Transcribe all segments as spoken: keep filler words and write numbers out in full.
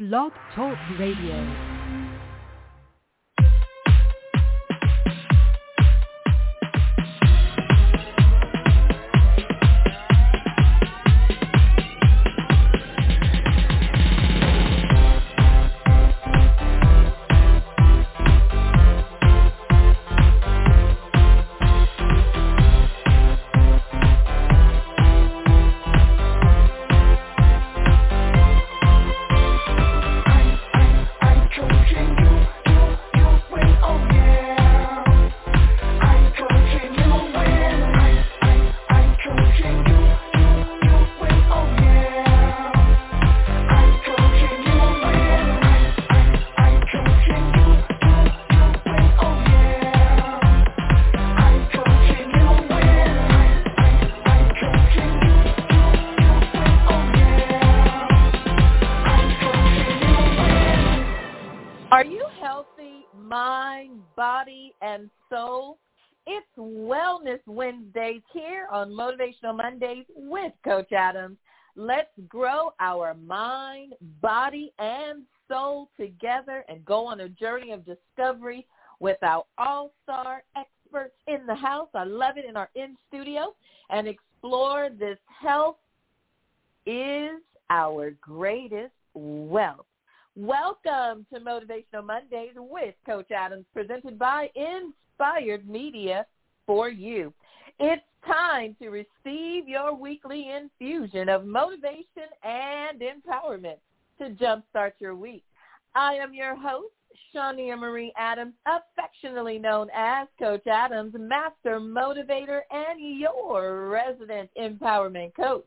Blog Talk Radio. Are you healthy, mind, body, and soul? It's Wellness Wednesdays here on Motivational Mondays with Coach Adams. Let's grow our mind, body, and soul together and go on a journey of discovery with our all-star experts in the house. I love it, in our in-studio, and explore this health is our greatest wealth. Welcome to Motivational Mondays with Coach Adams, presented by Inspired Media for you. It's time to receive your weekly infusion of motivation and empowerment to jumpstart your week. I am your host, Shania Marie Adams, affectionately known as Coach Adams, master motivator and your resident empowerment coach.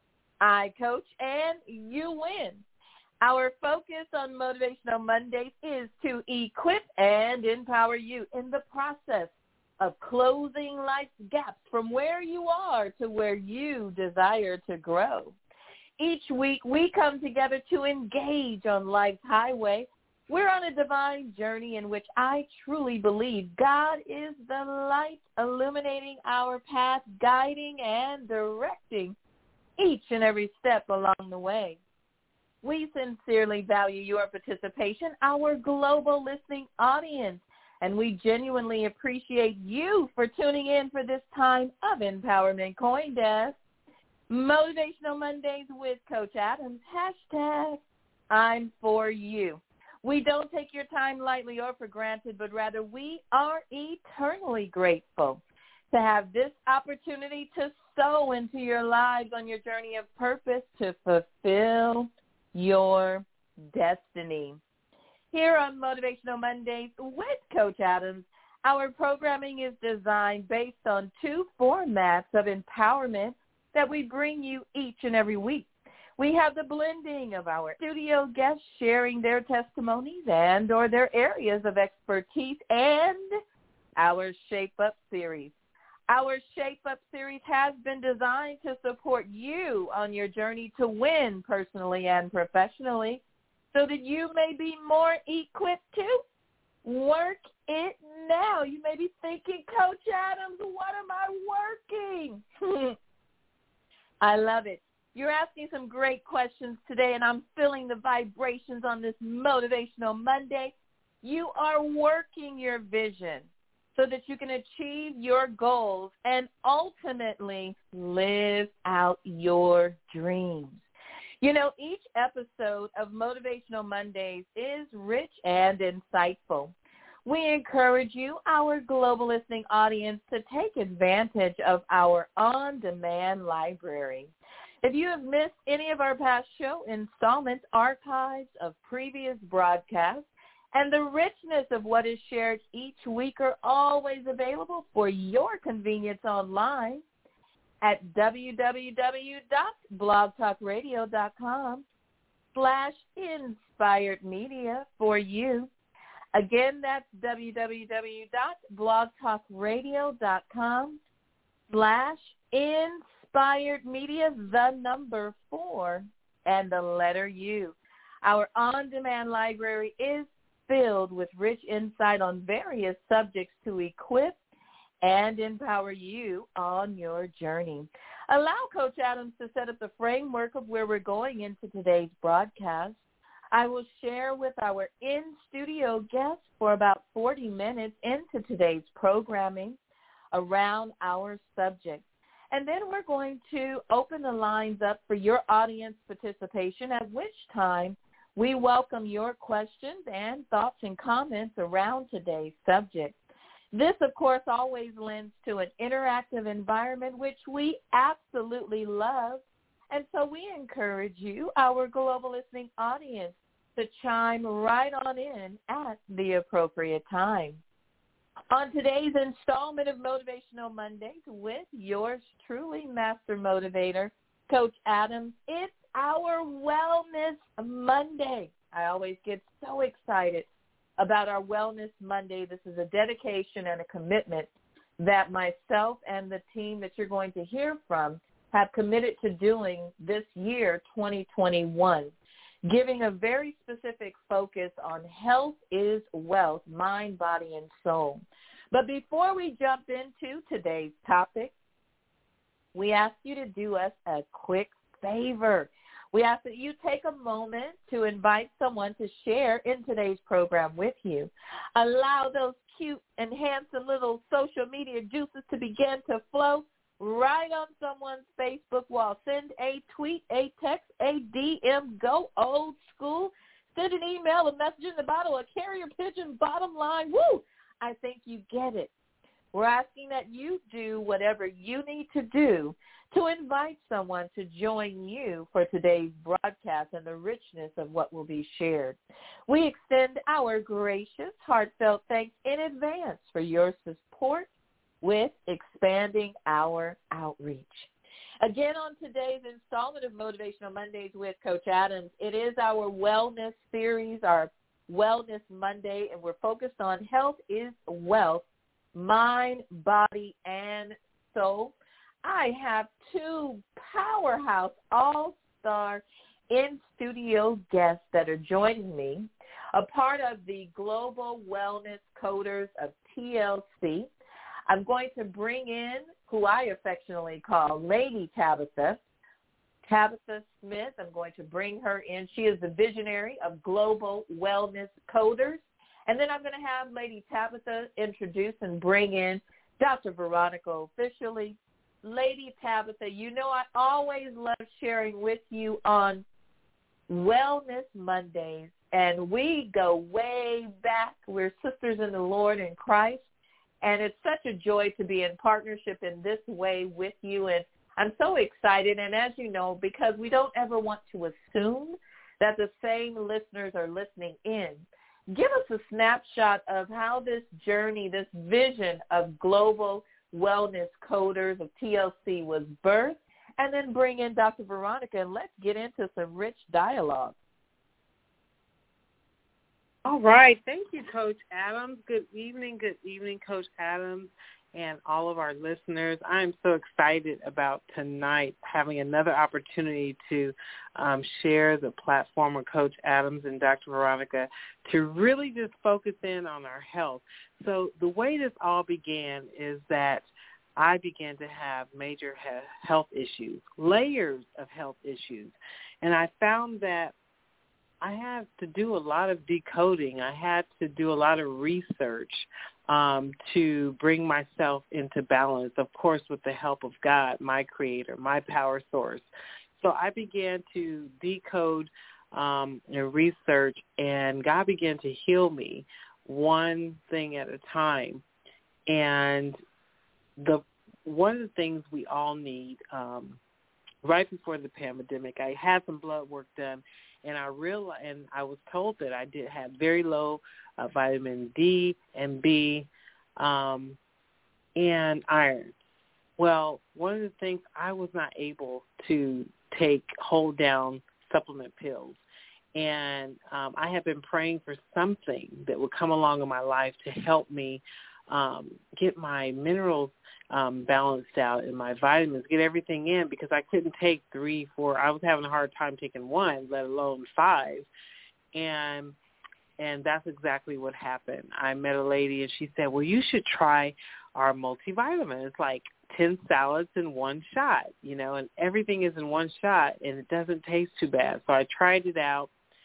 I coach and you win. Our focus on Motivational Mondays is to equip and empower you in the process of closing life's gaps from where you are to where you desire to grow. Each week, we come together to engage on life's highway. We're on a divine journey in which I truly believe God is the light illuminating our path, guiding and directing each and every step along the way. We sincerely value your participation, our global listening audience, and we genuinely appreciate you for tuning in for this time of empowerment coined as Motivational Mondays with Coach Adams, hashtag I'm for you. We don't take your time lightly or for granted, but rather we are eternally grateful to have this opportunity to sow into your lives on your journey of purpose to fulfill your destiny. Here on Motivational Mondays with Coach Adams, our programming is designed based on two formats of empowerment that we bring you each and every week. We have the blending of our studio guests sharing their testimonies and or their areas of expertise, and our Shape Up series. Our Shape Up series has been designed to support you on your journey to win personally and professionally so that you may be more equipped to work it now. You may be thinking, Coach Adams, what am I working? I love it. You're asking some great questions today, and I'm feeling the vibrations on this Motivational Monday. You are working your vision so that you can achieve your goals and ultimately live out your dreams. You know, each episode of Motivational Mondays is rich and insightful. We encourage you, our global listening audience, to take advantage of our on-demand library. If you have missed any of our past show installments, archives of previous broadcasts, and the richness of what is shared each week are always available for your convenience online at www.blogtalkradio.com slash inspired media for you. Again, that's www.blogtalkradio.com slash inspired media, the number four, and the letter U. Our on-demand library is filled with rich insight on various subjects to equip and empower you on your journey. Allow Coach Adams to set up the framework of where we're going into today's broadcast. I will share with our in-studio guests for about forty minutes into today's programming around our subject. And then we're going to open the lines up for your audience participation, at which time we welcome your questions and thoughts and comments around today's subject. This, of course, always lends to an interactive environment, which we absolutely love. And so we encourage you, our global listening audience, to chime right on in at the appropriate time. On today's installment of Motivational Mondays with yours truly, Master Motivator, Coach Adams, it's our Wellness Monday. I always get so excited about our Wellness Monday. This is a dedication and a commitment that myself and the team that you're going to hear from have committed to doing this year, twenty twenty-one, giving a very specific focus on health is wealth, mind, body, and soul. But before we jump into today's topic, we ask you to do us a quick favor. We ask that you take a moment to invite someone to share in today's program with you. Allow those cute and handsome little social media juices to begin to flow right on someone's Facebook wall. Send a tweet, a text, a D M, go old school. Send an email, a message in the bottle, a carrier pigeon, bottom line. Woo! I think you get it. We're asking that you do whatever you need to do to invite someone to join you for today's broadcast and the richness of what will be shared. We extend our gracious, heartfelt thanks in advance for your support with expanding our outreach. Again, on today's installment of Motivational Mondays with Coach Adams, it is our wellness series, our Wellness Monday, and we're focused on health is wealth, mind, body, and soul. I have two powerhouse all-star in-studio guests that are joining me, a part of the Global Wellness Coders of T L C. I'm going to bring in who I affectionately call Lady Tabitha, Tabitha Smith. I'm going to bring her in. She is the visionary of Global Wellness Coders. And then I'm going to have Lady Tabitha introduce and bring in Doctor Veronica officially. Lady Tabitha, you know I always love sharing with you on Wellness Mondays, and we go way back. We're sisters in the Lord in Christ. And it's such a joy to be in partnership in this way with you. And I'm so excited. And as you know, because we don't ever want to assume that the same listeners are listening in, give us a snapshot of how this journey, this vision of Global Wellness Coders of T L C was birthed, and then bring in Doctor Veronica, and let's get into some rich dialogue. All right. Thank you, Coach Adams. Good evening. Good evening, Coach Adams, and all of our listeners. I'm so excited about tonight having another opportunity to um, share the platform with Coach Adams and Doctor Veronica to really just focus in on our health. So the way this all began is that I began to have major he- health issues, layers of health issues, and I found that I had to do a lot of decoding. I had to do a lot of research um, to bring myself into balance, of course, with the help of God, my creator, my power source. So I began to decode um, and research, and God began to heal me one thing at a time. And the one of the things we all need, um, right before the pandemic, I had some blood work done, and I realized, and I was told that I did have very low uh, vitamin D and B um, and iron. Well, one of the things, I was not able to take hold down supplement pills. And um, I have been praying for something that would come along in my life to help me um, get my minerals um, balanced out and my vitamins, get everything in, because I couldn't take three, four. I was having a hard time taking one, let alone five. And and that's exactly what happened. I met a lady, and she said, well, you should try our multivitamin. It's like ten salads in one shot, you know, and everything is in one shot, and it doesn't taste too bad. So I tried it out,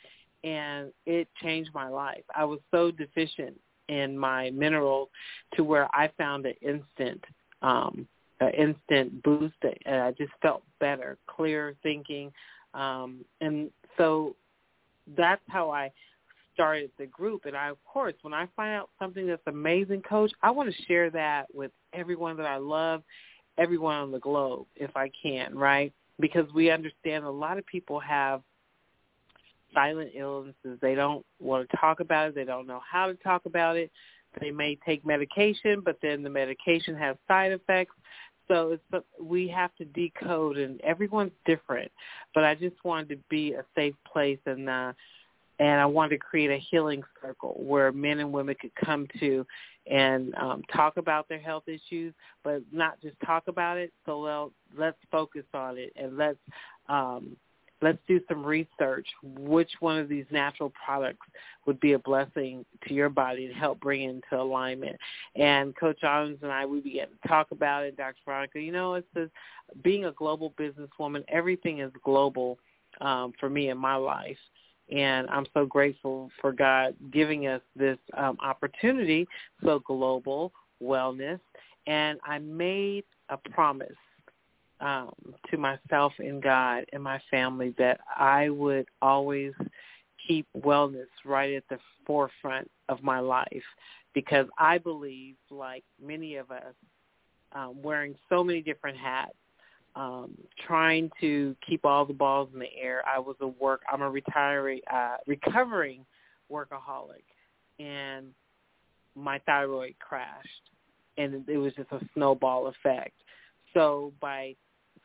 and it changed my life. I was so deficient in my minerals to where I found an instant, um, an instant boost, and I just felt better, clear thinking, um, and so that's how I started the group. And I, of course, when I find out something that's amazing, Coach, I want to share that with everyone that I love, everyone on the globe, if I can, right? Because we understand a lot of people have silent illnesses. They don't want to talk about it. They don't know how to talk about it. They may take medication, but then the medication has side effects. So it's, we have to decode, and everyone's different. But I just wanted to be a safe place, and uh, and I wanted to create a healing circle where men and women could come to and um, talk about their health issues, but not just talk about it. So well, let's focus on it, and let's um, let's do some research. Which one of these natural products would be a blessing to your body and help bring it into alignment? And Coach Adams and I, we began to talk about it. Doctor Veronica, you know, it's just, being a global businesswoman, everything is global um, for me in my life. And I'm so grateful for God giving us this um, opportunity, so global wellness. And I made a promise um, to myself and God and my family that I would always keep wellness right at the forefront of my life, because I believe, like many of us, um, wearing so many different hats, Um, trying to keep all the balls in the air. I was a work. I'm a retiree, uh, recovering workaholic, and my thyroid crashed, and it was just a snowball effect. So by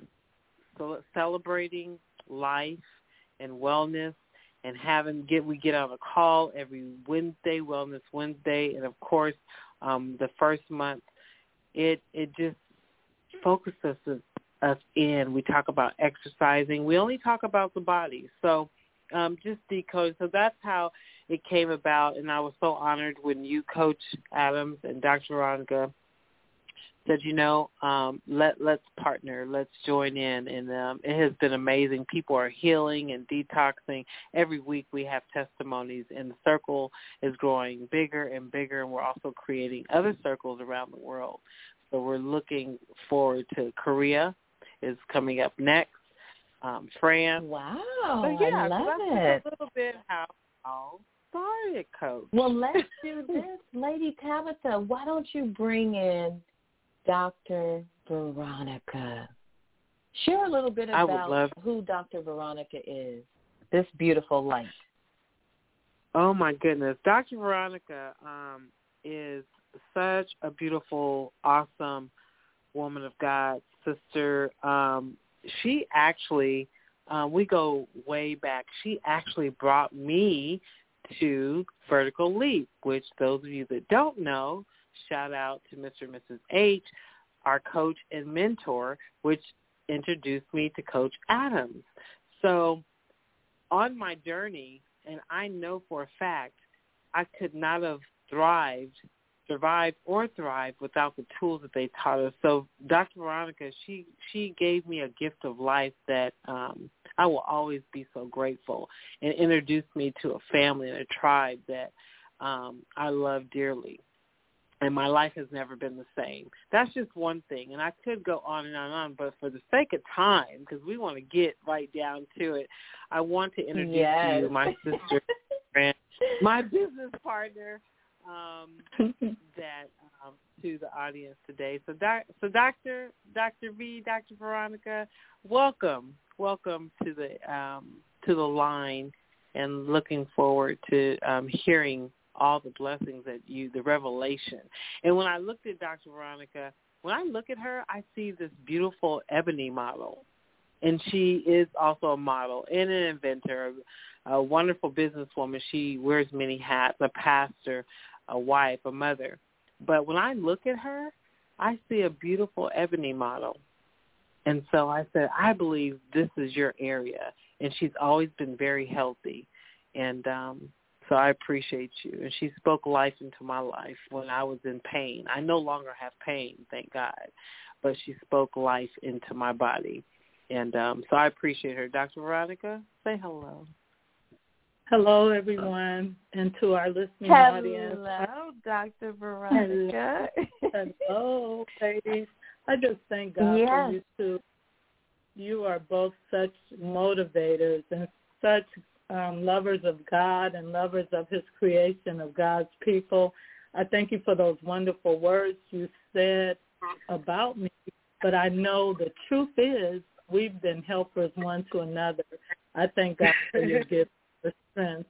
so celebrating life and wellness, and having get we get on a call every Wednesday, Wellness Wednesday, and of course, um, the first month, it it just focuses us. us in. We talk about exercising. We only talk about the body. So um, just decode. So that's how it came about, and I was so honored when you, Coach Adams, and Doctor Veronica said, you know, um, let, let's partner. Let's join in. And um, it has been amazing. People are healing and detoxing. Every week we have testimonies, and the circle is growing bigger and bigger, and we're also creating other circles around the world. So we're looking forward to Korea is coming up next. Um, France. Wow, so, yeah, I love so that's it. just a little bit how it all started, Coach. Well, let's do this. Lady Tabitha, why don't you bring in Doctor Veronica? Share a little bit I would about love- who Doctor Veronica is, this beautiful light. Oh, my goodness. Doctor Veronica um, is such a beautiful, awesome woman of God, sister. Um, she actually, uh, we go way back. She actually brought me to Vertical Leap, which those of you that don't know, shout out to Mister and Missus H, our coach and mentor, which introduced me to Coach Adams. So on my journey, and I know for a fact, I could not have thrived survive or thrive without the tools that they taught us. So Doctor Veronica, she she gave me a gift of life that um, I will always be so grateful, and introduced me to a family and a tribe that um, I love dearly. And my life has never been the same. That's just one thing. And I could go on and on and on, but for the sake of time, because we want to get right down to it, I want to introduce yes. to you my sister, and my business partner, Um, that um, to the audience today. So, doc, so Doctor Doctor V, Doctor Veronica, welcome, welcome to the um, to the line, and looking forward to um, hearing all the blessings that you, the revelation. And when I looked at Doctor Veronica, when I look at her, I see this beautiful ebony model, and she is also a model and an inventor, a wonderful businesswoman. She wears many hats, a pastor, a wife, a mother. But when I look at her, I see a beautiful ebony model. And so I said, I believe this is your area. And she's always been very healthy. And um, so I appreciate you. And she spoke life into my life when I was in pain. I no longer have pain, thank God. But she spoke life into my body. And um, so I appreciate her. Doctor Veronica, say hello. Hello, everyone, and to our listening Hello, audience. Hello, Doctor Veronica. Hello, ladies. I just thank God yes. for you two. You are both such motivators and such um, lovers of God and lovers of his creation, of God's people. I thank you for those wonderful words you said about me, but I know the truth is we've been helpers one to another. I thank God for your gift of strength.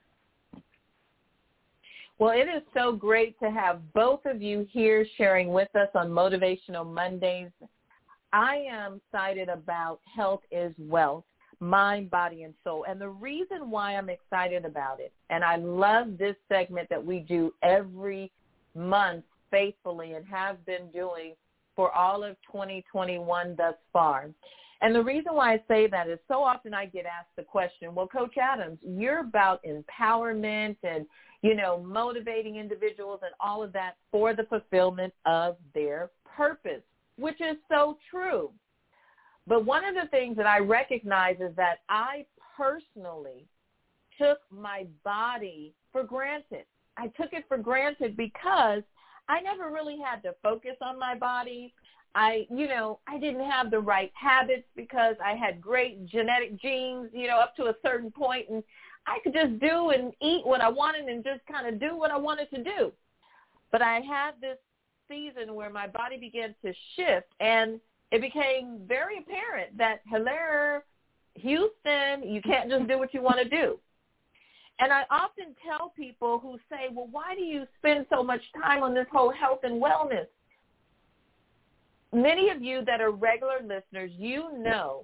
Well, it is so great to have both of you here sharing with us on Motivational Mondays. I am excited about Health is Wealth, Mind, Body, and Soul. And the reason why I'm excited about it, and I love this segment that we do every month faithfully and have been doing for all of twenty twenty-one thus far. And the reason why I say that is so often I get asked the question, well, Coach Adams, you're about empowerment and, you know, motivating individuals and all of that for the fulfillment of their purpose, which is so true. But one of the things that I recognize is that I personally took my body for granted. I took it for granted because I never really had to focus on my body. I, you know, I didn't have the right habits because I had great genetic genes, you know, up to a certain point, and I could just do and eat what I wanted and just kind of do what I wanted to do. But I had this season where my body began to shift, and it became very apparent that, hello, Houston, you can't just do what you want to do. And I often tell people who say, well, why do you spend so much time on this whole health and wellness? Many of you that are regular listeners, you know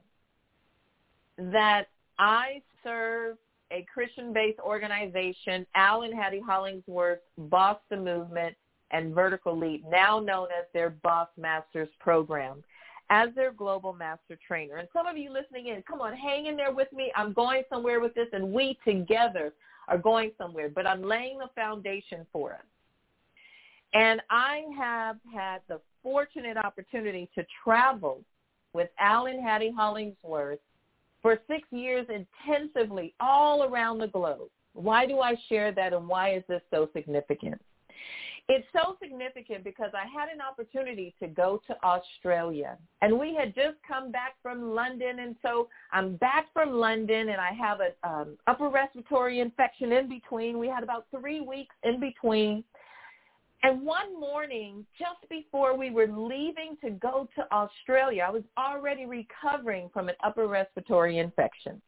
that I serve a Christian-based organization, Al and Hattie Hollingsworth, Boss the Movement, and Vertical Leap, now known as their Boss Masters program, as their global master trainer. And some of you listening in, come on, hang in there with me. I'm going somewhere with this, and we together are going somewhere. But I'm laying the foundation for us. And I have had the fortunate opportunity to travel with Al and Hattie Hollingsworth for six years intensively all around the globe. Why do I share that, and why is this so significant? It's so significant because I had an opportunity to go to Australia, and we had just come back from London, and so I'm back from London, and I have an um, upper respiratory infection in between. We had about three weeks in between. And one morning, just before we were leaving to go to Australia, I was already recovering from an upper respiratory infection.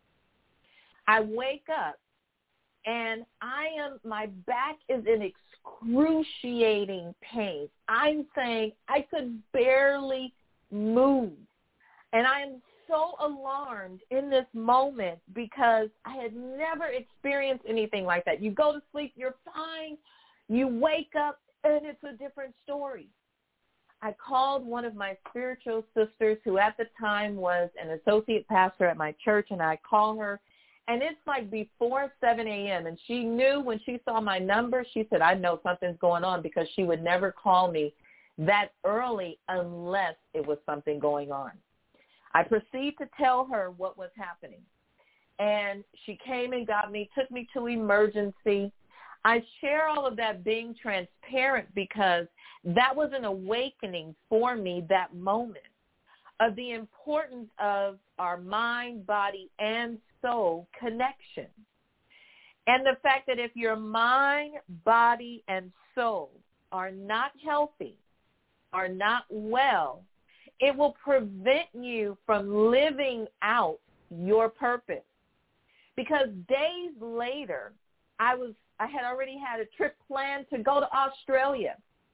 I wake up, and I am, my back is in excruciating pain. I'm saying I could barely move. And I am so alarmed in this moment because I had never experienced anything like that. You go to sleep, you're fine. You wake up, and it's a different story. I called one of my spiritual sisters who at the time was an associate pastor at my church, and I call her, and it's like before seven a.m., and she knew when she saw my number, she said, I know something's going on, because she would never call me that early unless it was something going on. I proceeded to tell her what was happening, and she came and got me, took me to emergency. I share all of that being transparent because that was an awakening for me, that moment, of the importance of our mind, body, and soul connection. And the fact that if your mind, body, and soul are not healthy, are not well, it will prevent you from living out your purpose. Because days later, I was I had already had a trip planned to go to Australia.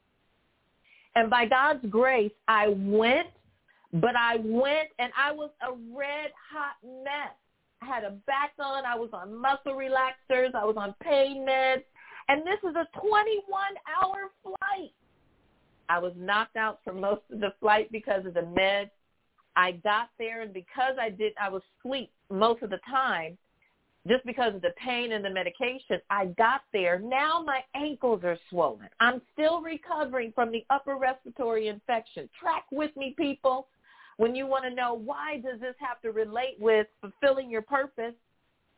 And by God's grace, I went, but I went and I was a red hot mess. I had a back on. I was on muscle relaxers. I was on pain meds. And this is a twenty-one hour flight. I was knocked out for most of the flight because of the meds. I got there, and because I did, I was asleep most of the time, just because of the pain and the medication, I got there. Now my ankles are swollen. I'm still recovering from the upper respiratory infection. Track with me, people, when you want to know why does this have to relate with fulfilling your purpose.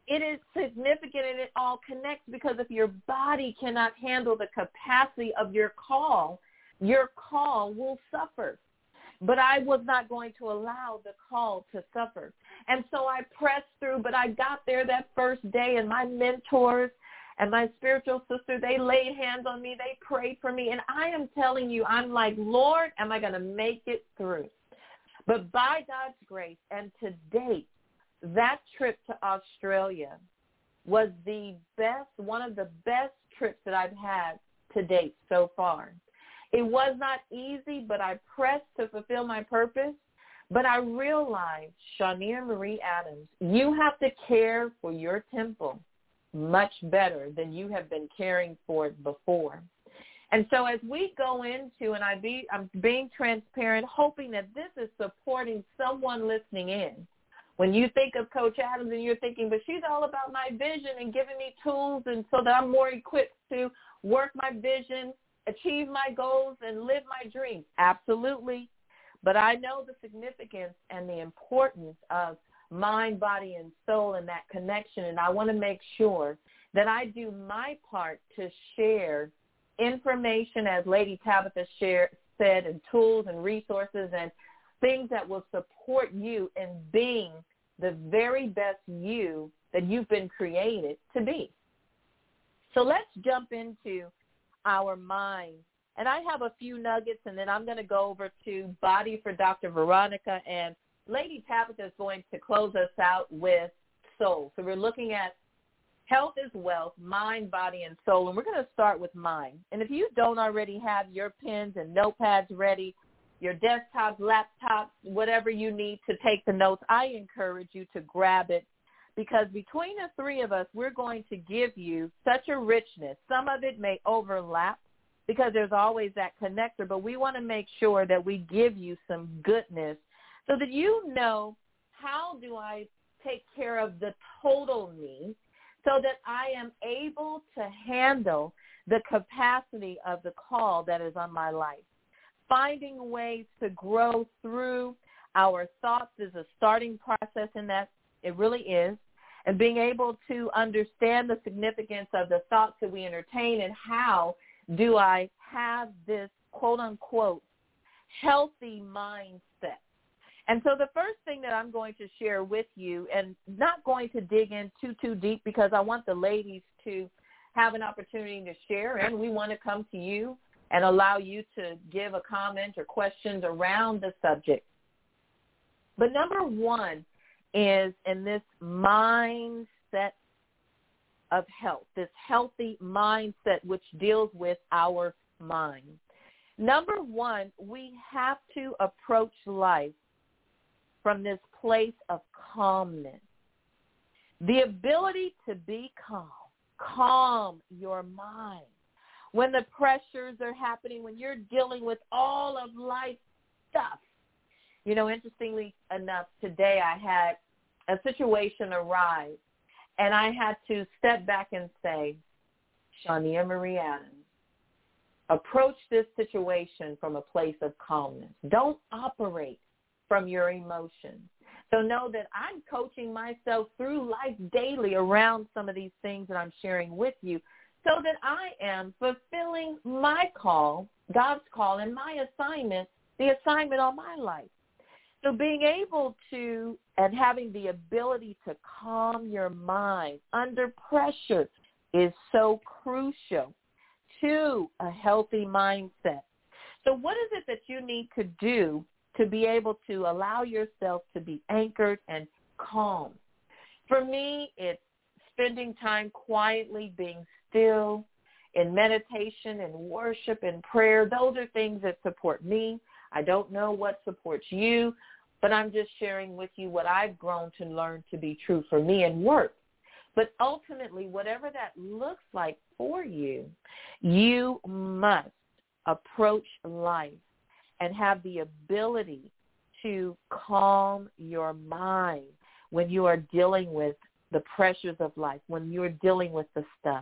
it is significant and it all connects, because if your body cannot handle the capacity of your call, your call will suffer. But I was not going to allow the call to suffer. And so I pressed through, but I got there that first day, and my mentors and my spiritual sister, they laid hands on me. They prayed for me. And I am telling you, I'm like, Lord, am I going to make it through? But by God's grace, and to date, that trip to Australia was the best, one of the best trips that I've had to date so far. It was not easy, but I pressed to fulfill my purpose. But I realized, Shania Marie Adams, you have to care for your temple much better than you have been caring for it before. And so as we go into, and I be, I'm being transparent, hoping that this is supporting someone listening in. When you think of Coach Adams and you're thinking, but she's all about my vision and giving me tools and so that I'm more equipped to work my vision, achieve my goals, and live my dreams. Absolutely. But I know the significance and the importance of mind, body, and soul and that connection, and I want to make sure that I do my part to share information, as Lady Tabitha shared, said, and tools and resources and things that will support you in being the very best you that you've been created to be. So let's jump into our mind. And I have a few nuggets, and then I'm going to go over to Body for Doctor Veronica, and Lady Tabitha is going to close us out with soul. So we're looking at health is wealth, mind, body, and soul, and we're going to start with mind. And if you don't already have your pens and notepads ready, your desktops, laptops, whatever you need to take the notes, I encourage you to grab it, because between the three of us, we're going to give you such a richness. Some of it may overlap because there's always that connector, but we want to make sure that we give you some goodness so that you know, how do I take care of the total me so that I am able to handle the capacity of the call that is on my life. Finding ways to grow through our thoughts is a starting process in that. It really is. And being able to understand the significance of the thoughts that we entertain, and how do I have this, quote, unquote, healthy mindset. And so the first thing that I'm going to share with you, and not going to dig in too, too deep, because I want the ladies to have an opportunity to share, and we want to come to you and allow you to give a comment or questions around the subject. But number one is in this mindset of health, this healthy mindset which deals with our mind. Number one, we have to approach life from this place of calmness. The ability to be calm, calm your mind. When the pressures are happening, when you're dealing with all of life's stuff. You know, interestingly enough, today I had a situation arise, and I had to step back and say, Shania Marie Adams, approach this situation from a place of calmness. Don't operate from your emotions. So know that I'm coaching myself through life daily around some of these things that I'm sharing with you, so that I am fulfilling my call, God's call, and my assignment, the assignment on my life. So being able to, and having the ability to calm your mind under pressure is so crucial to a healthy mindset. So what is it that you need to do to be able to allow yourself to be anchored and calm? For me, it's spending time quietly, being still, in meditation and worship and prayer. Those are things that support me. I don't know what supports you, but I'm just sharing with you what I've grown to learn to be true for me and work. But ultimately, whatever that looks like for you, you must approach life and have the ability to calm your mind when you are dealing with the pressures of life, when you're dealing with the stuff.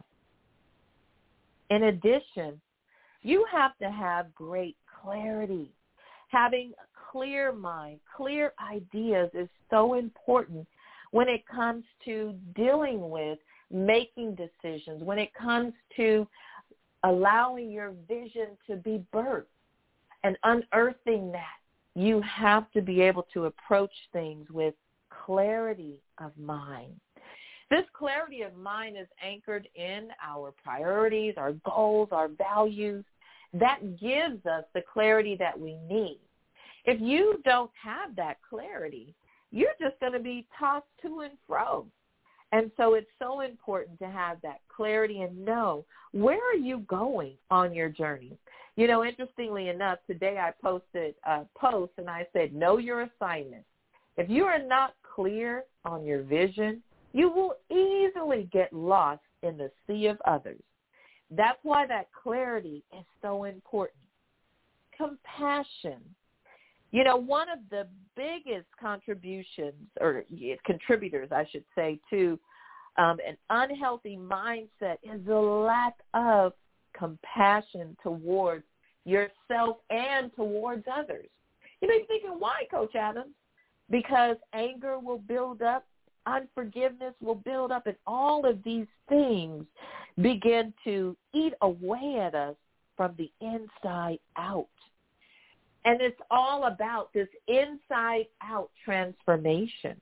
In addition, you have to have great clarity. Having a clear mind, clear ideas is so important when it comes to dealing with making decisions, when it comes to allowing your vision to be birthed and unearthing that. You have to be able to approach things with clarity of mind. This clarity of mind is anchored in our priorities, our goals, our values. That gives us the clarity that we need. If you don't have that clarity, you're just going to be tossed to and fro. And so it's so important to have that clarity and know, where are you going on your journey? You know, interestingly enough, today I posted a post and I said, know your assignment. If you are not clear on your vision, you will easily get lost in the sea of others. That's why that clarity is so important. Compassion. You know, one of the biggest contributions, or contributors, I should say, to um, an unhealthy mindset is the lack of compassion towards yourself and towards others. You may be thinking, why, Coach Adams? Because anger will build up, unforgiveness will build up, and all of these things begin to eat away at us from the inside out. And it's all about this inside-out transformation.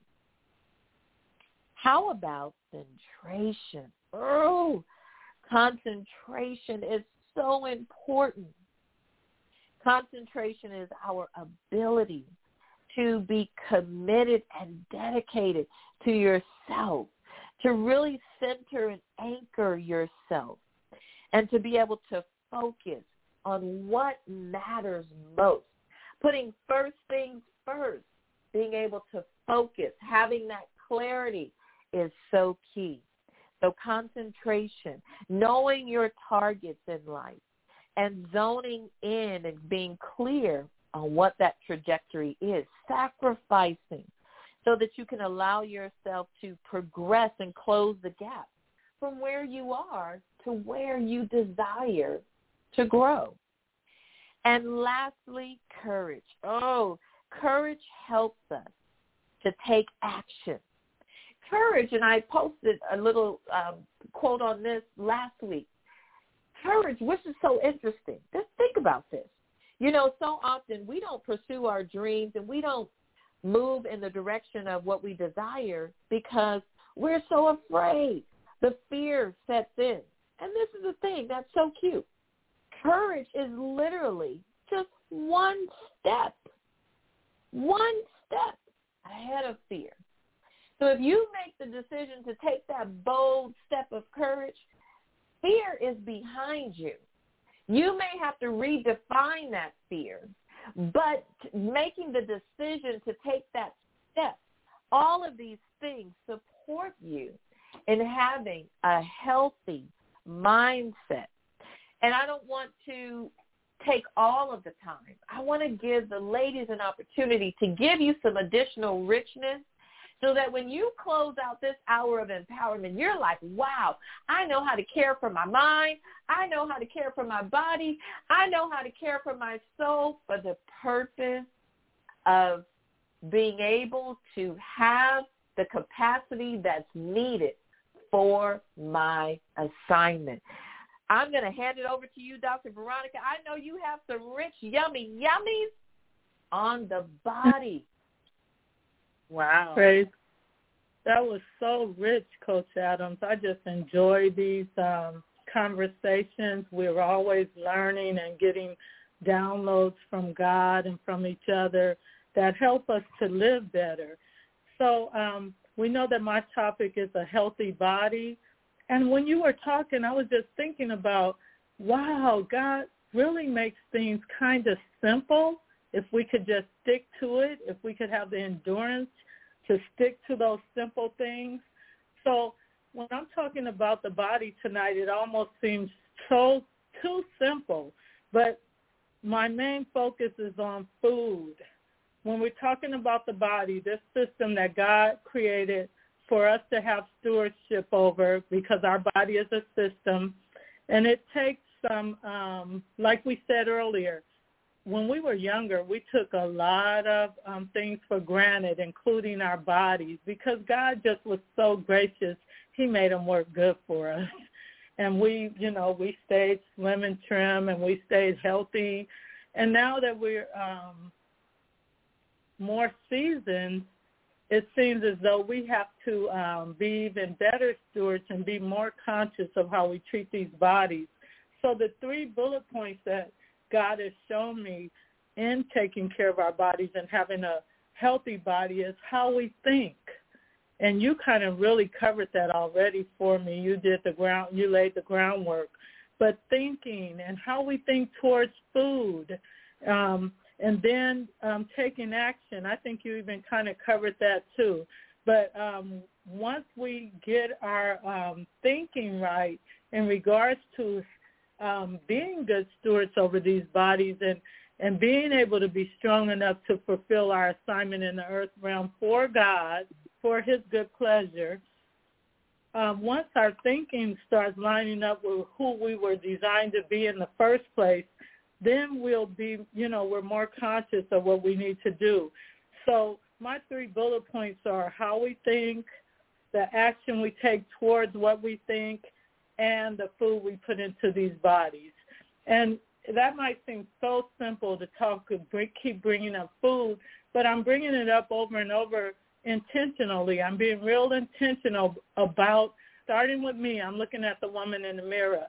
How about concentration? Oh, concentration is so important. Concentration is our ability to be committed and dedicated to yourself, to really center and anchor yourself, and to be able to focus on what matters most. Putting first things first, being able to focus, having that clarity is so key. So concentration, knowing your targets in life, and zoning in and being clear on what that trajectory is, sacrificing so that you can allow yourself to progress and close the gap from where you are to where you desire to grow. And lastly, courage. Oh, courage helps us to take action. Courage, and I posted a little um, quote on this last week. Courage, which is so interesting. Just think about this. You know, so often we don't pursue our dreams and we don't move in the direction of what we desire because we're so afraid. The fear sets in. And this is the thing that's so cute. Courage is literally just one step, one step ahead of fear. So if you make the decision to take that bold step of courage, fear is behind you. You may have to redefine that fear, but making the decision to take that step, all of these things support you in having a healthy mindset. And I don't want to take all of the time. I want to give the ladies an opportunity to give you some additional richness so that when you close out this hour of empowerment, you're like, wow, I know how to care for my mind. I know how to care for my body. I know how to care for my soul for the purpose of being able to have the capacity that's needed for my assignment. I'm going to hand it over to you, Doctor Veronica. I know you have some rich, yummy, yummies on the body. Wow. Praise. That was so rich, Coach Adams. I just enjoy these um, conversations. We're always learning and getting downloads from God and from each other that help us to live better. So um, we know that my topic is a healthy body. And when you were talking, I was just thinking about, wow, God really makes things kind of simple. If we could just stick to it, if we could have the endurance to stick to those simple things. So when I'm talking about the body tonight, it almost seems so too simple. But my main focus is on food. When we're talking about the body, this system that God created for us to have stewardship over, because our body is a system, and it takes some, um, like we said earlier, when we were younger, we took a lot of um, things for granted, including our bodies, because God just was so gracious. He made them work good for us. And we, you know, we stayed slim and trim, and we stayed healthy. And now that we're um, more seasoned, it seems as though we have to um, be even better stewards and be more conscious of how we treat these bodies. So the three bullet points that God has shown me in taking care of our bodies and having a healthy body is how we think. And you kind of really covered that already for me. You did the ground, you laid the groundwork. But thinking and how we think towards food, um, and then um, taking action. I think you even kind of covered that too. But um, once we get our um, thinking right in regards to um, being good stewards over these bodies and, and being able to be strong enough to fulfill our assignment in the earth realm for God, for his good pleasure, um, once our thinking starts lining up with who we were designed to be in the first place, then we'll be, you know, we're more conscious of what we need to do. So my three bullet points are how we think, the action we take towards what we think, and the food we put into these bodies. And that might seem so simple to talk, keep bringing up food, but I'm bringing it up over and over intentionally. I'm being real intentional about, starting with me, I'm looking at the woman in the mirror,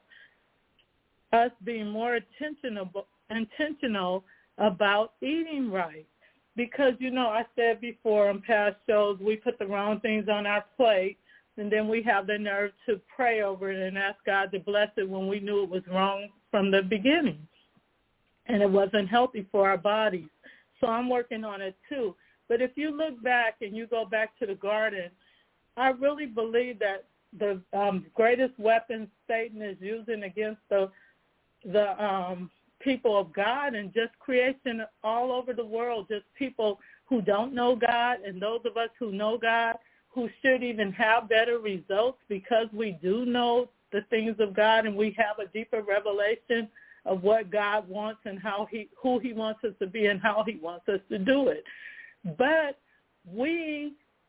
us being more intentional, intentional about eating right. Because, you know, I said before on past shows, we put the wrong things on our plate, and then we have the nerve to pray over it and ask God to bless it when we knew it was wrong from the beginning, and it wasn't healthy for our bodies. So I'm working on it too. But if you look back and you go back to the garden, I really believe that the um, greatest weapon Satan is using against the the um, people of God and just creation all over the world, just people who don't know God and those of us who know God, who should even have better results because we do know the things of God and we have a deeper revelation of what God wants and how he, who he wants us to be and how he wants us to do it. But we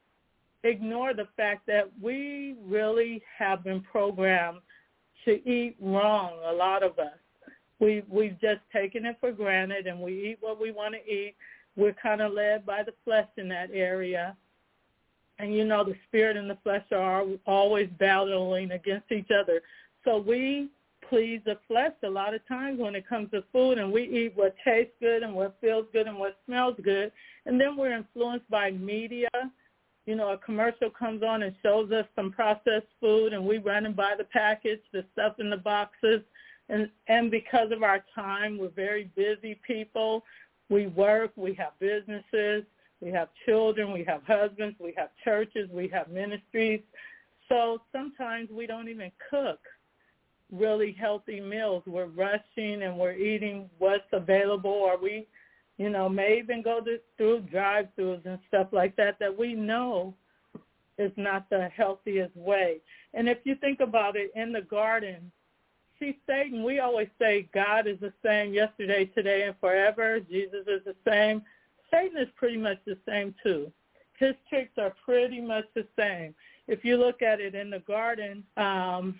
ignore the fact that we really have been programmed to eat wrong, a lot of us. We, we've just taken it for granted, and we eat what we want to eat. We're kind of led by the flesh in that area. And, you know, the spirit and the flesh are always battling against each other. So we please the flesh a lot of times when it comes to food, and we eat what tastes good and what feels good and what smells good. And then we're influenced by media. You know, a commercial comes on and shows us some processed food, and we run and buy the package, the stuff in the boxes. And, and because of our time, we're very busy people. We work, we have businesses, we have children, we have husbands, we have churches, we have ministries. So sometimes we don't even cook really healthy meals. We're rushing and we're eating what's available, or we, you know, may even go to, through drive-thrus and stuff like that that we know is not the healthiest way. And if you think about it, in the garden, see, Satan, we always say God is the same yesterday, today, and forever. Jesus is the same. Satan is pretty much the same, too. His tricks are pretty much the same. If you look at it in the garden, um,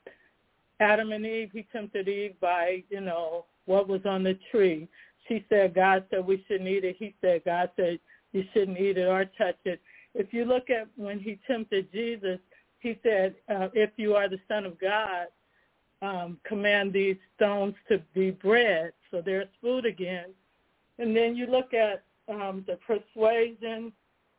Adam and Eve, he tempted Eve by, you know, what was on the tree. She said, God said we shouldn't eat it. He said, God said you shouldn't eat it or touch it. If you look at when he tempted Jesus, he said, uh, if you are the Son of God, um, command these stones to be bread. So there's food again. And then you look at um, the persuasion.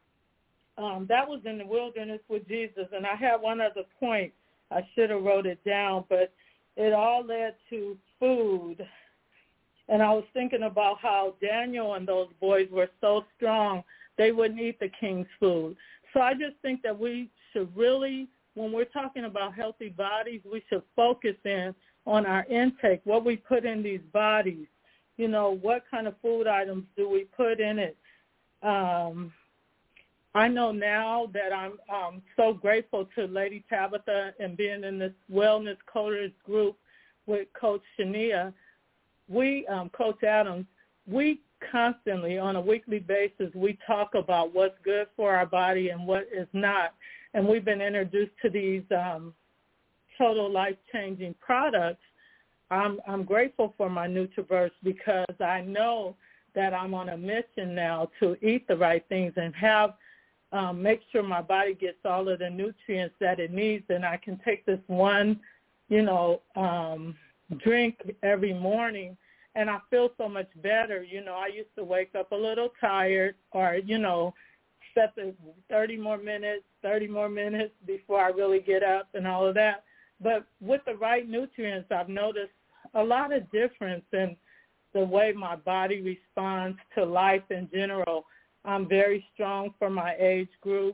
Um, that was in the wilderness with Jesus. And I have one other point. I should have wrote it down, but it all led to food. And I was thinking about how Daniel and those boys were so strong, they wouldn't eat the king's food. So I just think that we should really, when we're talking about healthy bodies, we should focus in on our intake, what we put in these bodies. You know, what kind of food items do we put in it? Um, I know now that I'm um, so grateful to Lady Tabitha and being in this wellness coders group with Coach Shania. We, um, Coach Adams, we constantly, on a weekly basis, we talk about what's good for our body and what is not. And we've been introduced to these um, total life-changing products. I'm, I'm grateful for my Nutriverse because I know that I'm on a mission now to eat the right things and have um, make sure my body gets all of the nutrients that it needs, and I can take this one, you know, um, drink every morning, and I feel so much better. You know, I used to wake up a little tired, or, you know, set the thirty more minutes, thirty more minutes before I really get up and all of that. But with the right nutrients, I've noticed a lot of difference in the way my body responds to life in general. I'm very strong for my age group,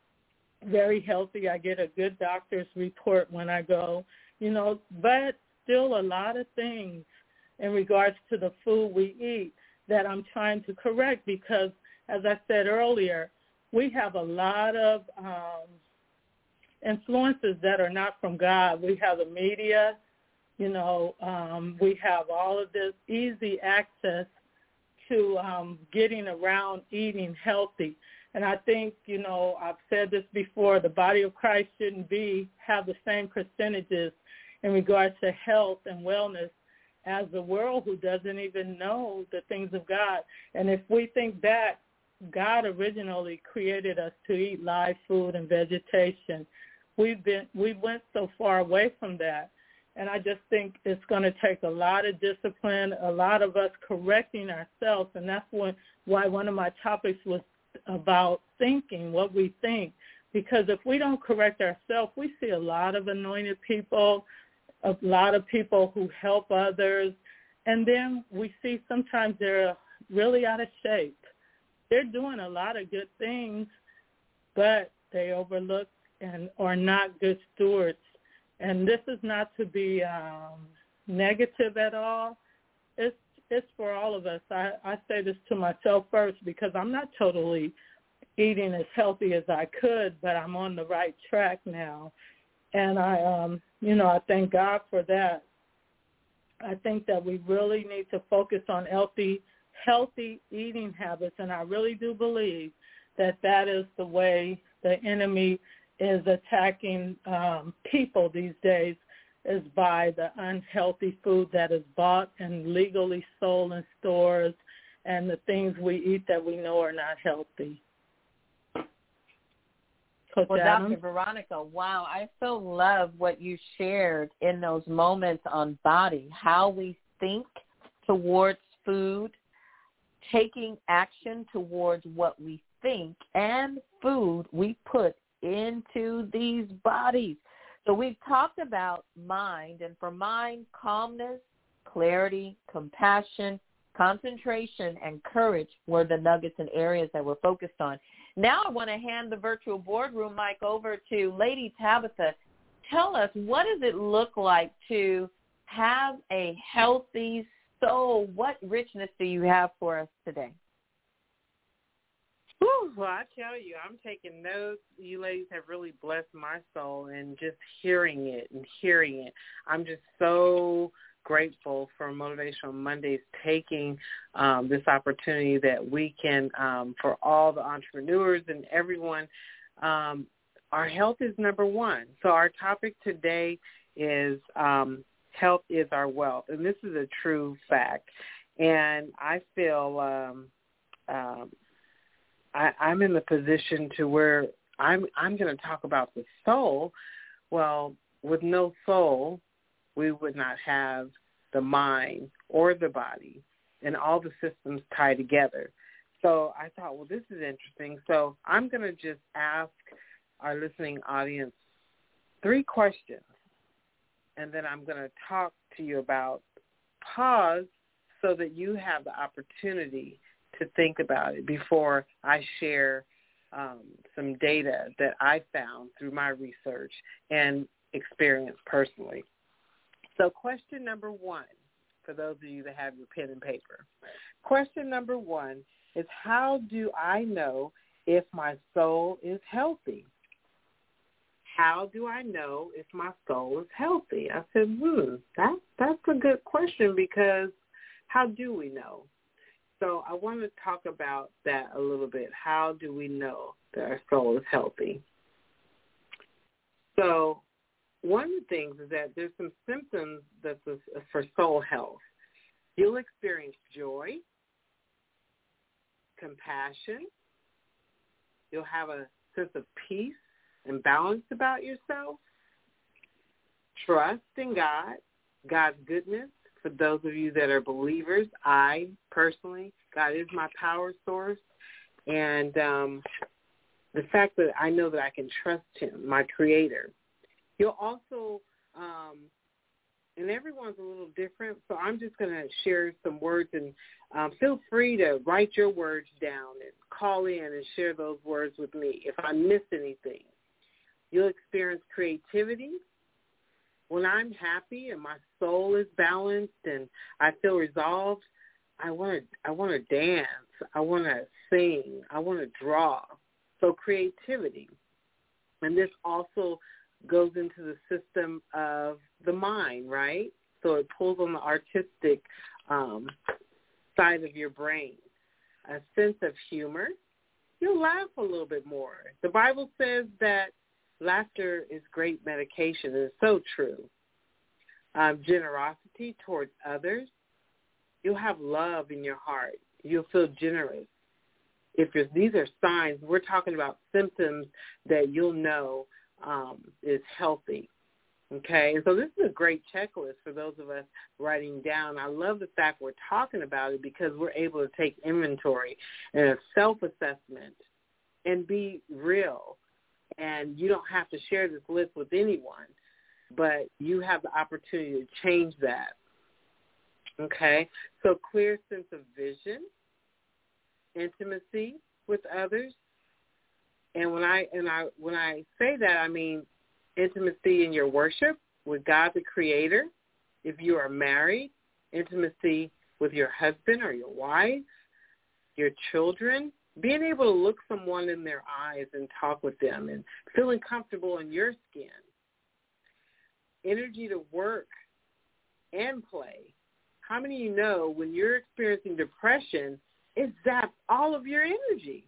very healthy. I get a good doctor's report when I go, you know, but still a lot of things in regards to the food we eat that I'm trying to correct because, as I said earlier, we have a lot of um, influences that are not from God. We have the media, you know, um, we have all of this easy access to um, getting around eating healthy. And I think, you know, I've said this before, the body of Christ shouldn't be have the same percentages in regards to health and wellness as the world, who doesn't even know the things of God. And if we think back, God originally created us to eat live food and vegetation. We've been we went so far away from that. And I just think it's going to take a lot of discipline, a lot of us correcting ourselves. And that's when, why one of my topics was about thinking, what we think. Because if we don't correct ourselves, we see a lot of anointed people, a lot of people who help others. And then we see sometimes they're really out of shape. They're doing a lot of good things, but they overlook and are not good stewards. And this is not to be um, negative at all. It's it's for all of us. I, I say this to myself first because I'm not totally eating as healthy as I could, but I'm on the right track now. And I, um, you know, I thank God for that. I think that we really need to focus on healthy, healthy eating habits, and I really do believe that that is the way the enemy is attacking um, people these days, is by the unhealthy food that is bought and legally sold in stores and the things we eat that we know are not healthy. Coach Well, Adams? Doctor Veronica, wow, I so love what you shared in those moments on body, how we think towards food, taking action towards what we think, and food we put into these bodies. So we've talked about mind, and for mind, calmness, clarity, compassion, concentration, and courage were the nuggets and areas that we're focused on. Now I want to hand the virtual boardroom mic over to Lady Tabitha. Tell us, what does it look like to have a healthy soul? What richness do you have for us today? Whew, well, I tell you, I'm taking notes. You ladies have really blessed my soul, and just hearing it and hearing it. I'm just so grateful for Motivational Mondays taking um, this opportunity that we can, um, for all the entrepreneurs and everyone, um, our health is number one. So our topic today is um, health is our wealth, and this is a true fact. And I feel um, um, I, I'm in the position to where I'm I'm going to talk about the soul. Well, with no soul, we would not have the mind or the body, and all the systems tie together. So I thought, well, this is interesting. So I'm going to just ask our listening audience three questions, and then I'm going to talk to you about pause so that you have the opportunity to think about it before I share um, some data that I found through my research and experience personally. So question number one, for those of you that have your pen and paper, question number one is, how do I know if my soul is healthy? How do I know if my soul is healthy? I said, hmm, that, that's a good question, because how do we know? So I want to talk about that a little bit. How do we know that our soul is healthy? So one of the things is that there's some symptoms that's for soul health. You'll experience joy, compassion. You'll have a sense of peace and balance about yourself, trust in God, God's goodness. For those of you that are believers, I personally, God is my power source. And um, the fact that I know that I can trust him, my creator. You'll also, um, and everyone's a little different, so I'm just going to share some words, and um, feel free to write your words down and call in and share those words with me if I miss anything. You'll experience creativity. When I'm happy and my soul is balanced and I feel resolved, I want to I want to dance. I want to sing. I want to draw. So creativity. And this also goes into the system of the mind, right? So it pulls on the artistic um, side of your brain. A sense of humor. You'll laugh a little bit more. The Bible says that laughter is great medication. It's so true. Um, generosity towards others. You'll have love in your heart. You'll feel generous. If these are signs, we're talking about symptoms that you'll know um, is healthy. Okay, and so this is a great checklist for those of us writing down. I love the fact we're talking about it because we're able to take inventory and a self-assessment and be real. And you don't have to share this list with anyone, but you have the opportunity to change that. Okay, so clear sense of vision, intimacy with others, and when I and I when I say that, I mean intimacy in your worship with God the Creator. If you are married, intimacy with your husband or your wife, your children. Being able to look someone in their eyes and talk with them and feeling comfortable in your skin. Energy to work and play. How many of you know when you're experiencing depression, it zaps all of your energy?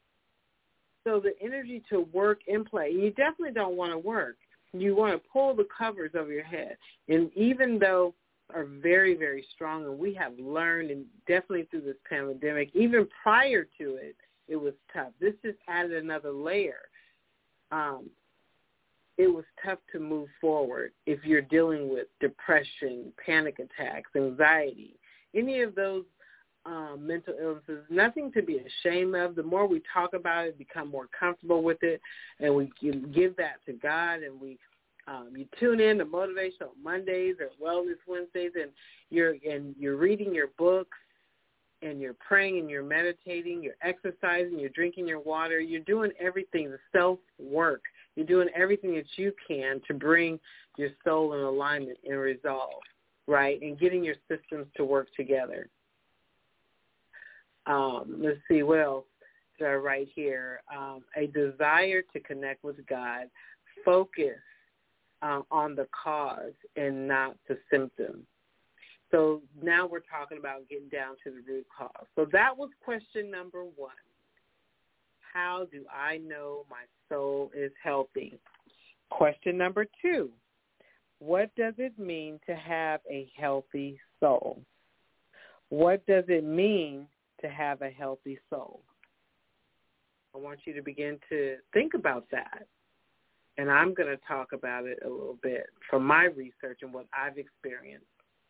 So the energy to work and play. You definitely don't want to work. You want to pull the covers over your head. And even though are very, very strong, and we have learned, and definitely through this pandemic, even prior to it, it was tough. This just added another layer. Um, it was tough to move forward if you're dealing with depression, panic attacks, anxiety, any of those um, mental illnesses, nothing to be ashamed of. The more we talk about it, become more comfortable with it, and we give that to God, and we Um, you tune in to Motivational Mondays or Wellness Wednesdays, and you're and you're reading your books, and you're praying, and you're meditating, you're exercising, you're drinking your water, you're doing everything, the self-work. You're doing everything that you can to bring your soul in alignment and resolve, right, and getting your systems to work together. Um, let's see, what else did I write here? Um, a desire to connect with God, focus Uh, on the cause and not the symptom. So now we're talking about getting down to the root cause. So that was question number one. How do I know my soul is healthy? Question number two, what does it mean to have a healthy soul? What does it mean to have a healthy soul? I want you to begin to think about that. And I'm going to talk about it a little bit from my research and what I've experienced.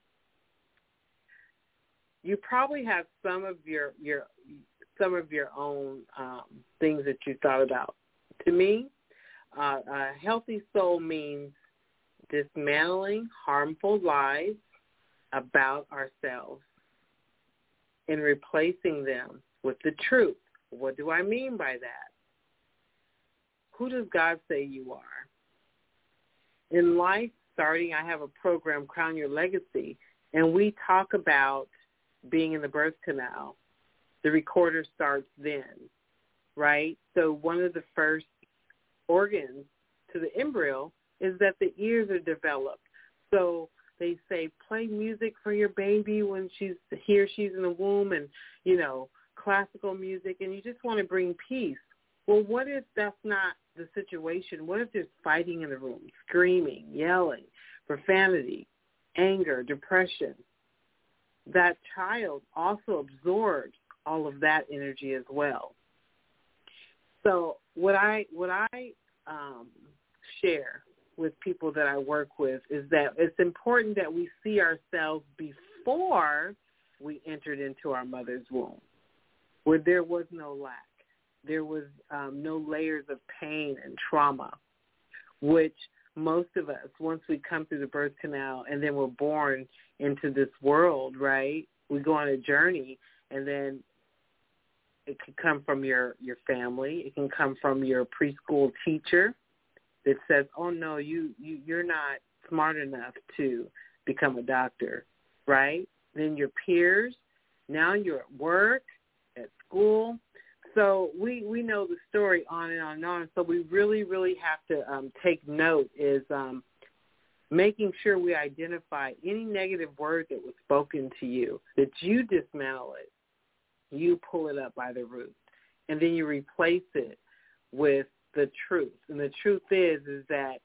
You probably have some of your your some of your own um, things that you thought about. To me, uh, a healthy soul means dismantling harmful lies about ourselves and replacing them with the truth. What do I mean by that? Who does God say you are? In life, starting, I have a program, Crown Your Legacy, and we talk about being in the birth canal. The recorder starts then, right? So one of the first organs to the embryo is that the ears are developed. So they say play music for your baby when she's here, she's in the womb, and, you know, classical music, and you just want to bring peace. Well, what if that's not the situation? What if there's fighting in the room, screaming, yelling, profanity, anger, depression? That child also absorbs all of that energy as well. So what I what I um, share with people that I work with is that it's important that we see ourselves before we entered into our mother's womb, where there was no lack. There was um, no layers of pain and trauma, which most of us, once we come through the birth canal and then we're born into this world, right, we go on a journey, and then it can come from your, your family. It can come from your preschool teacher that says, oh, no, you, you, you're not smart enough to become a doctor, right? Then your peers. Now you're at work, at school. So we, we know the story on and on and on. So we really, really have to um, take note is um, making sure we identify any negative word that was spoken to you, that you dismantle it. You pull it up by the root, and then you replace it with the truth. And the truth is, is that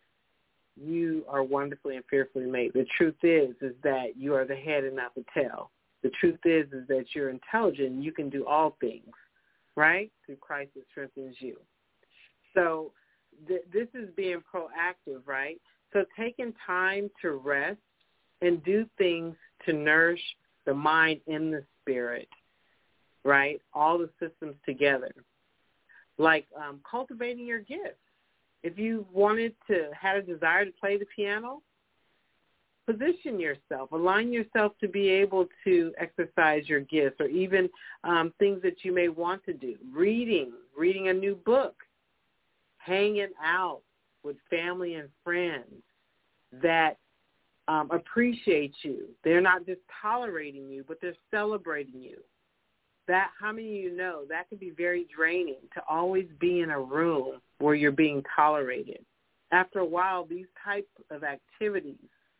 you are wonderfully and fearfully made. The truth is, is that you are the head and not the tail. The truth is, is that you're intelligent and you can do all things, right, through Christ that strengthens you. So th- this is being proactive, right? So taking time to rest and do things to nourish the mind and the spirit, right? All the systems together, like um, cultivating your gifts. If you wanted to, had a desire to play the piano, position yourself, align yourself to be able to exercise your gifts, or even um, things that you may want to do. Reading, reading a new book, hanging out with family and friends that um, appreciate you. They're not just tolerating you, but they're celebrating you. That, how many of you know, that can be very draining to always be in a room where you're being tolerated. After a while, these types of activities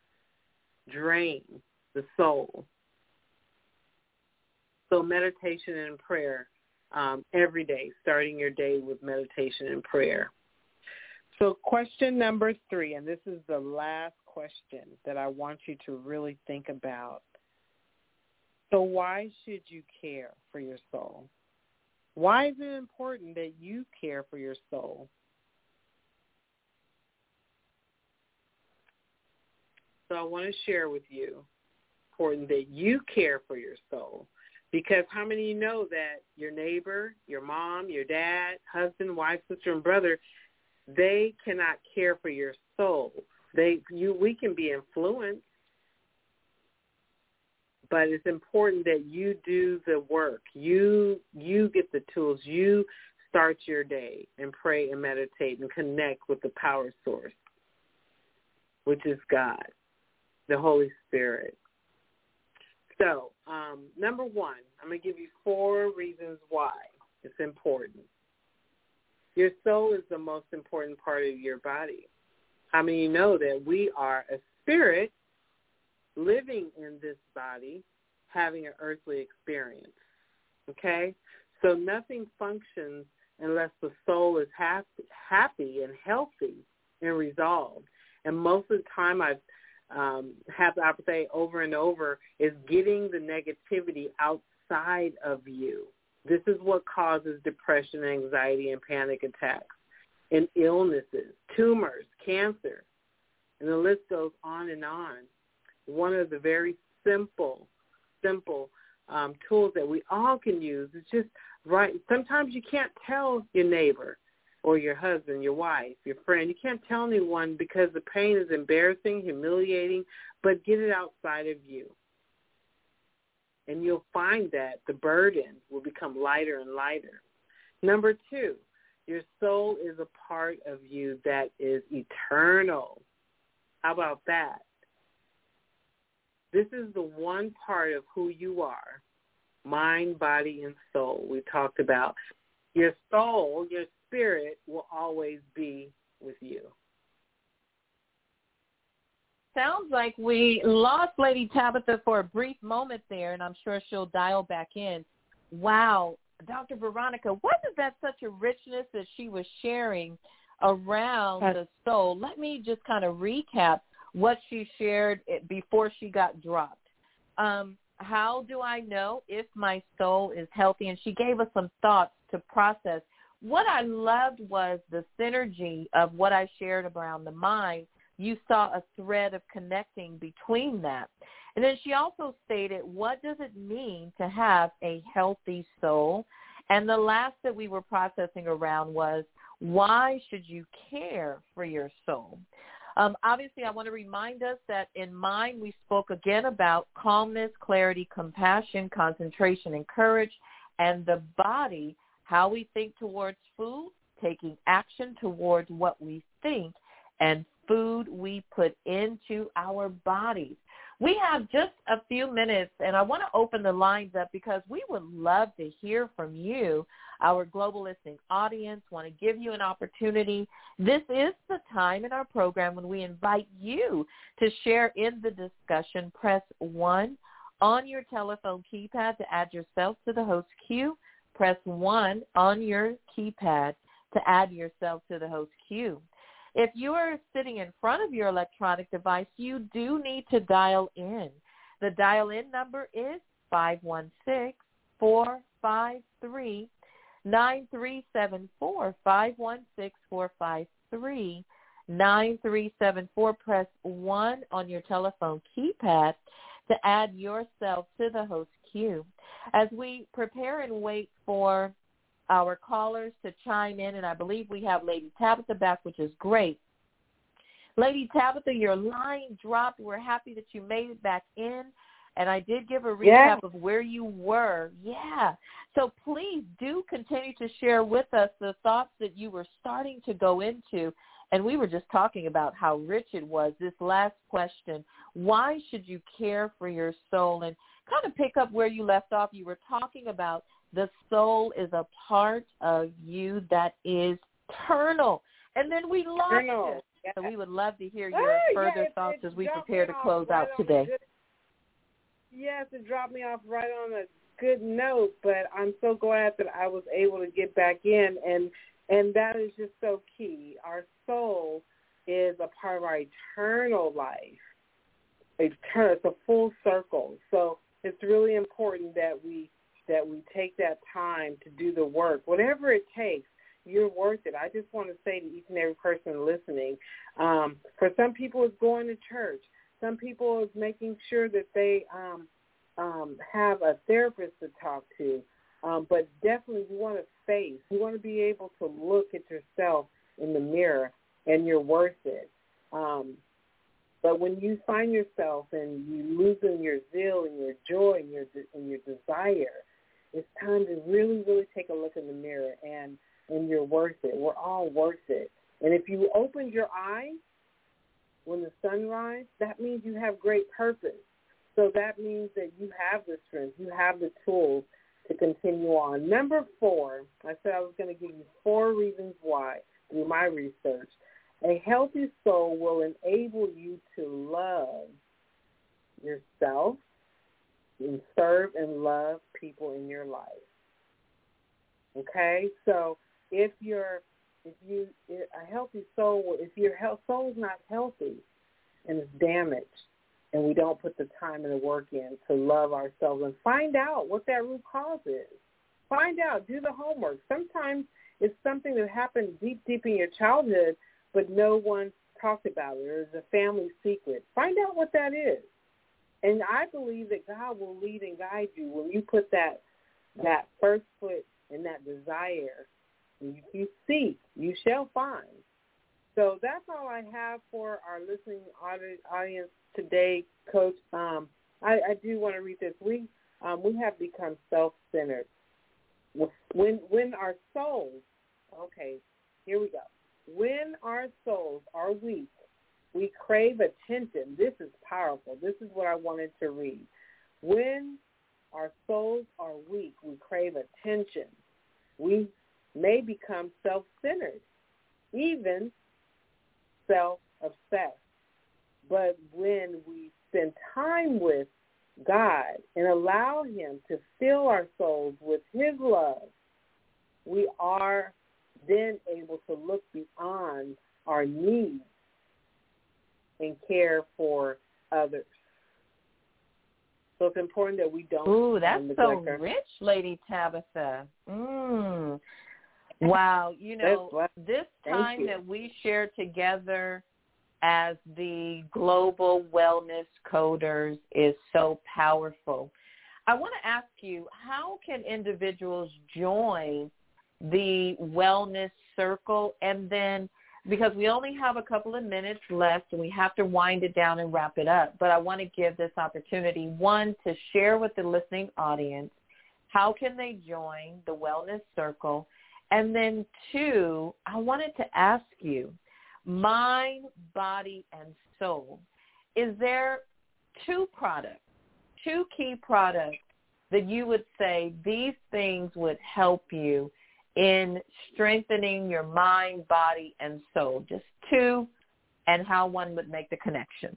drain the soul. So meditation and prayer um, every day, starting your day with meditation and prayer. So question number three, and this is the last question that I want you to really think about. So why should you care for your soul? Why is it important that you care for your soul? So I want to share with you, important that you care for your soul, because how many of you know that your neighbor, your mom, your dad, husband, wife, sister, and brother, they cannot care for your soul. They, you, we can be influenced, but it's important that you do the work. You, you get the tools. You start your day and pray and meditate and connect with the power source, which is God, the Holy Spirit. So, um, number one, I'm going to give you four reasons why it's important. Your soul is the most important part of your body. How many of you know that we are a spirit living in this body, having an earthly experience? Okay? So nothing functions unless the soul is happy, happy and healthy and resolved. And most of the time I've Um, have the opportunity over and over is getting the negativity outside of you. This is what causes depression, anxiety, and panic attacks, and illnesses, tumors, cancer, and the list goes on and on. One of the very simple, simple um, tools that we all can use is just right. Sometimes you can't tell your neighbor or your husband, your wife, your friend. You can't tell anyone because the pain is embarrassing, humiliating, but get it outside of you. And you'll find that the burden will become lighter and lighter. Number two, your soul is a part of you that is eternal. How about that? This is the one part of who you are, mind, body, and soul we talked about. Your soul, your spirit will always be with you. sounds like we lost Lady Tabitha for a brief moment there, and I'm sure she'll dial back in. Wow, Doctor Veronica, wasn't that such a richness that she was sharing around the soul? Let me just kind of recap what she shared before she got dropped. Um, how do I know if my soul is healthy? And she gave us some thoughts to process. What I loved was the synergy of what I shared around the mind. You saw a thread of connecting between that. And then she also stated, what does it mean to have a healthy soul? And the last that we were processing around was, why should you care for your soul? Um, obviously, I want to remind us that in mind, we spoke again about calmness, clarity, compassion, concentration, and courage, and the body, how we think towards food, taking action towards what we think, and food we put into our bodies. We have just a few minutes, and I want to open the lines up because we would love to hear from you, our global listening audience. Want to give you an opportunity. This is the time in our program when we invite you to share in the discussion. Press one on your telephone keypad to add yourself to the host queue. Press one on your keypad to add yourself to the host queue. If you are sitting in front of your electronic device, you do need to dial in. The dial-in number is five one six, four five three, nine three seven four, five one six, four five three, nine three seven four. Press one on your telephone keypad to add yourself to the host queue. As we prepare and wait for our callers to chime in, and I believe we have Lady Tabitha back, which is great. Lady Tabitha, your line dropped. We're happy that you made it back in, and I did give a recap yeah. of where you were. Yeah. So please do continue to share with us the thoughts that you were starting to go into, and we were just talking about how rich it was. This last question, why should you care for your soul? And kind of pick up where you left off. You were talking about the soul is a part of you that is eternal. And then we lost eternal. it. Yeah. So we would love to hear your oh, further yeah, it, thoughts it as we dropped prepare to close right out today. Good, yes, it dropped me off right on a good note, but I'm so glad that I was able to get back in, and and that is just so key. Our soul is a part of our eternal life. Eternal, it's a full circle. So it's really important that we that we take that time to do the work. Whatever it takes, you're worth it. I just want to say to each and every person listening, um, for some people it's going to church. Some people it's making sure that they um, um, have a therapist to talk to. Um, but definitely you want to face, you want to be able to look at yourself in the mirror, and you're worth it. Um, but when you find yourself and you losing your zeal and your joy and your and your desire, it's time to really, really take a look in the mirror, and, and you're worth it. We're all worth it. And if you open your eyes when the sun rises, that means you have great purpose. So that means that you have the strength, you have the tools to continue on. Number four, I said I was going to give you four reasons why through my research. A healthy soul will enable you to love yourself and serve and love people in your life. Okay, so if you're, if you, a healthy soul, if your health, soul is not healthy and it's damaged, and we don't put the time and the work in to love ourselves and find out what that root cause is. Find out, do the homework. Sometimes it's something that happened deep, deep in your childhood, but no one talked about it, or it's a family secret. Find out what that is. And I believe that God will lead and guide you when you put that that first foot in that desire. And if you seek, you shall find. So that's all I have for our listening audience today, Coach. Um, I, I do want to read this. We um, we have become self-centered. When when our souls, okay, here we go. When our souls are weak, we crave attention. This is powerful. This is what I wanted to read. When our souls are weak, we crave attention. We may become self-centered, even self-obsessed. But when we spend time with God and allow him to fill our souls with his love, we are then able to look beyond our needs and care for others. So it's important that we don't. Ooh, that's um, so her. rich, Lady Tabitha. Mm. Wow. You know, this time that we share together as the Global Wellness Coders is so powerful. I want to ask you, how can individuals join the Wellness Circle? And then, because we only have a couple of minutes left and we have to wind it down and wrap it up, but I want to give this opportunity, one, to share with the listening audience, how can they join the Wellness Circle? And then two, I wanted to ask you, mind, body, and soul, is there two products, two key products that you would say these things would help you in strengthening your mind, body, and soul? Just two, and how one would make the connection.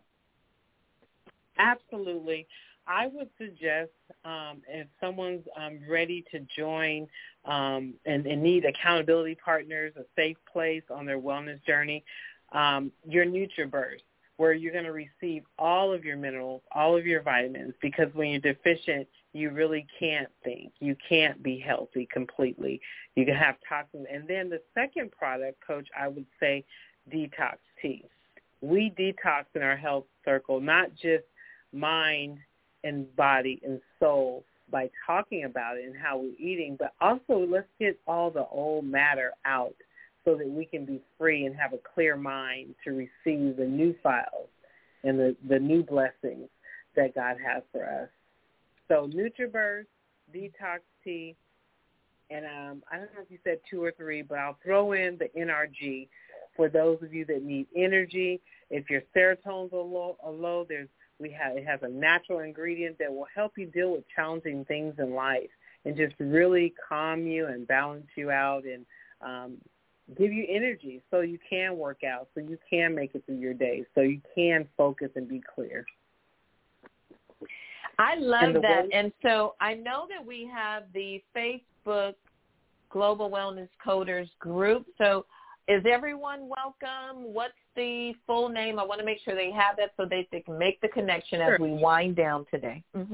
Absolutely. I would suggest um, if someone's um, ready to join um, and, and need accountability partners, a safe place on their wellness journey, um, your NutriBurst, where you're going to receive all of your minerals, all of your vitamins, because when you're deficient, you really can't think. You can't be healthy completely. You can have toxins. And then the second product, Coach, I would say Detox Tea. We detox in our health circle, not just mind and body and soul by talking about it and how we're eating, but also let's get all the old matter out so that we can be free and have a clear mind to receive the new files and the, the new blessings that God has for us. So NutriBurst, Detox Tea, and um, I don't know if you said two or three, but I'll throw in the N R G for those of you that need energy. If your serotonins are low, are low there's we have it has a natural ingredient that will help you deal with challenging things in life and just really calm you and balance you out and um, give you energy so you can work out, so you can make it through your day, so you can focus and be clear. I love and that. Way- and so I know that we have the Facebook Global Wellness Coders group. So is everyone welcome? What's the full name? I want to make sure they have that so they, they can make the connection Sure. as we wind down today. Mm-hmm.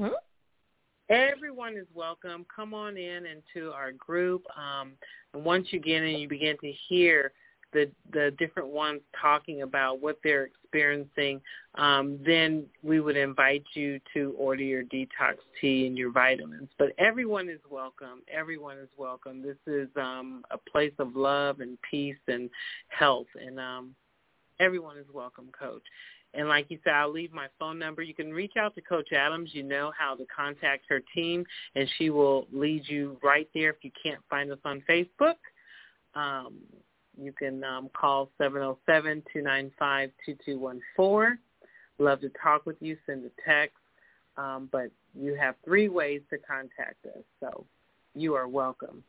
Everyone is welcome. Come on in into our group. Um, and once you get in, you begin to hear the the different ones talking about what they're experiencing, um, then we would invite you to order your detox tea and your vitamins. But everyone is welcome. Everyone is welcome. This is um, a place of love and peace and health, and um, everyone is welcome, Coach. And like you said, I'll leave my phone number. You can reach out to Coach Adams. You know how to contact her team, and she will lead you right there if you can't find us on Facebook. Um, you can um, call seven oh seven, two nine five, two two one four. Love to talk with you. Send a text. Um, but you have three ways to contact us, so you are welcome.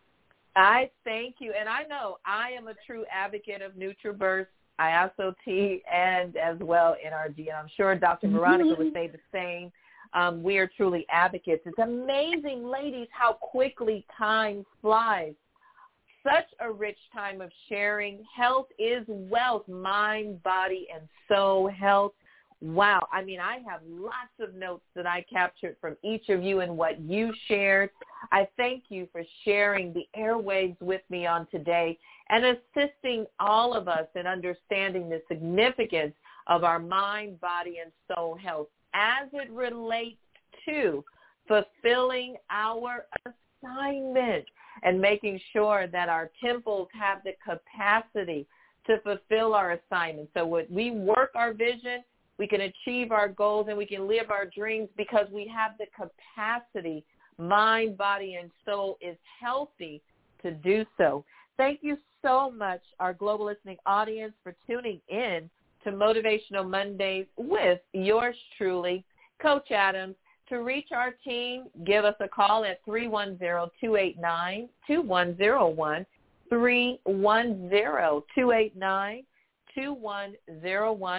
I thank you. And I know I am a true advocate of NutriBurst, I also T, and as well N R G. And I'm sure Doctor Veronica would say the same. Um, we are truly advocates. It's amazing, ladies, how quickly time flies. Such a rich time of sharing. Health is wealth, mind, body, and soul health. Wow. I mean, I have lots of notes that I captured from each of you and what you shared. I thank you for sharing the airwaves with me on today and assisting all of us in understanding the significance of our mind, body, and soul health as it relates to fulfilling our assignment and making sure that our temples have the capacity to fulfill our assignment. So when we work our vision, we can achieve our goals and we can live our dreams because we have the capacity, mind, body, and soul is healthy to do so. Thank you so much, our global listening audience, for tuning in to Motivational Mondays with yours truly, Coach Adams. To reach our team, give us a call at three one zero, two eight nine, two one zero one, three one zero, two eight nine, two one zero one.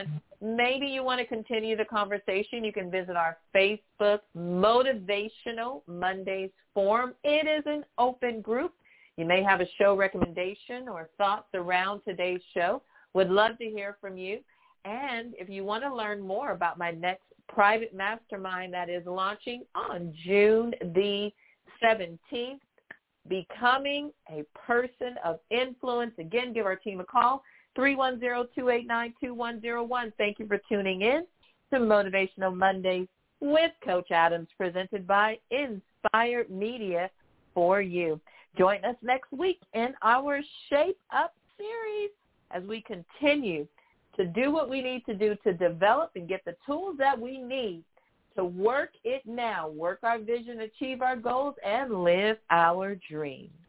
maybe you want to continue the conversation, you can visit our Facebook Motivational Mondays forum. It is an open group. You may have a show recommendation or thoughts around today's show. Would love to hear from you. And if you want to learn more about my next private mastermind that is launching on June the seventeenth, Becoming a Person of Influence. Again, give our team a call, three one zero, two eight nine, two one zero one. Thank you for tuning in to Motivational Mondays with Coach Adams, presented by Inspire Media for you. Join us next week in our Shape Up series as we continue to do what we need to do to develop and get the tools that we need to work it now, work our vision, achieve our goals, and live our dreams.